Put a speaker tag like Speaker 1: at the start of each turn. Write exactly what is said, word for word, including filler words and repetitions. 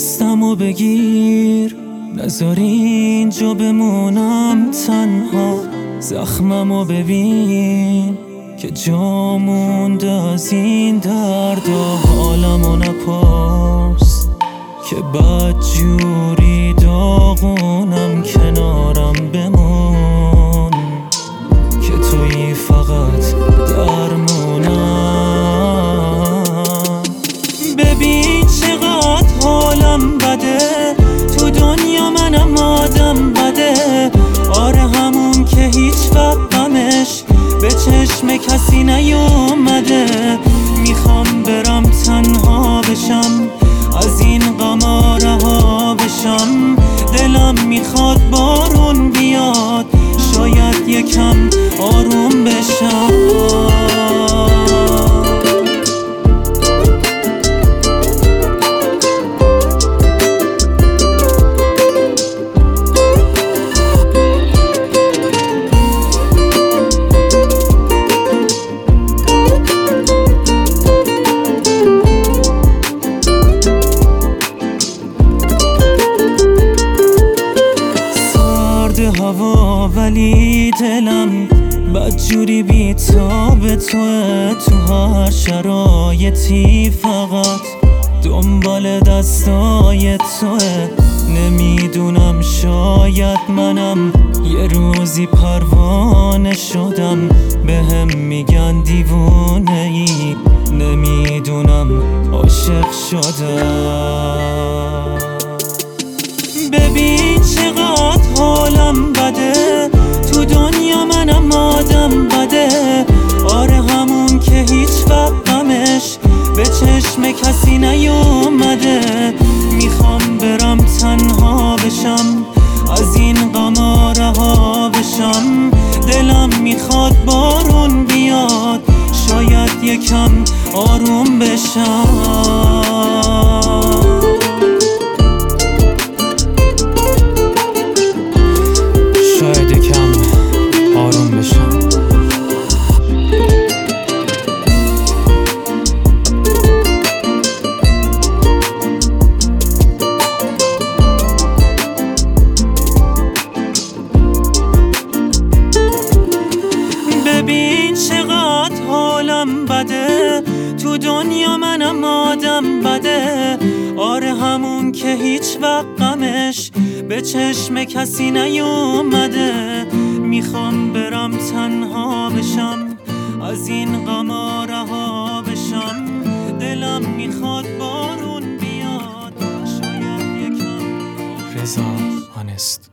Speaker 1: دستمو بگیر، نذار اینجا بمونم تنها. زخممو ببین که جا مونده از این درد و حالمو نپرس که بدجوری داغونم. کنارم بمون که تویی فقط درمونم. ببین چقدر حالم بده، تو دنیا منم آدم بده. آره همون که هیچ وقت غمش به چشم کسی نیومده. میخوام برم تنها بشم، از این غما رها بشم. دلم میخواد بارون بیاد، شاید یکم آروم بشم. هوا ولی دلم بدجوری بی‌تاب توه. تو هر شرایطی فقط دنبال دستای توه. نمیدونم شاید منم یه روزی پروانه شدم. بهم میگن دیوونه ای، نمیدونم عاشق شدم. ببین چقدر حالم بده، تو دنیا منم آدم بده. آره همون که هیچ وقت غمش به چشم کسی نیومده. میخوام برم تنها بشم، از این غما رها بشم. دلم میخواد بارون بیاد، شاید یکم آروم بشم. ببین چقدر حالم بده، تو دنیا منم آدم بده. آره همون که هیچ وقت غمش به چشم کسی نیومده. میخوام برم تنها بشم، از این غما رها بشم. دلم میخواد بارون بیاد، شاید یکم.
Speaker 2: رضا هانست.